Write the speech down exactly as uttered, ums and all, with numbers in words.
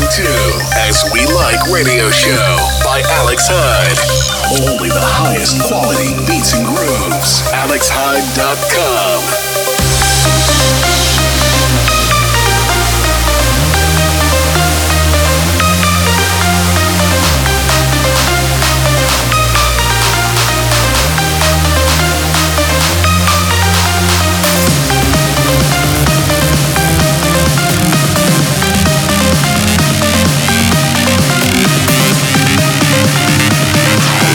to As We Like Radio Show by Alex Hyde. Only the highest quality beats and grooves. alex hyde dot com.